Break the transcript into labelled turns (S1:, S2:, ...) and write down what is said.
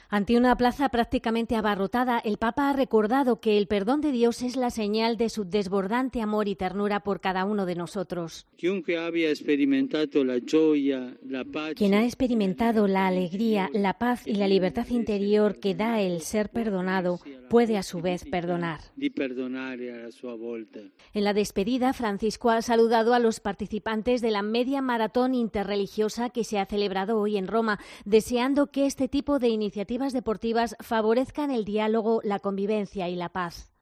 S1: Ante una plaza prácticamente abarrotada, el Papa ha recordado que el perdón de Dios es la señal de su desbordante amor y ternura por cada uno de nosotros. Quien ha experimentado la alegría, la paz y la libertad interior que da el ser perdonado, puede a su vez perdonar. En la despedida, Francisco ha saludado a los participantes de la media maratón interreligiosa que se ha celebrado hoy en Roma, deseando que este tipo de iniciativas deportivas favorezcan el diálogo, la convivencia y la paz.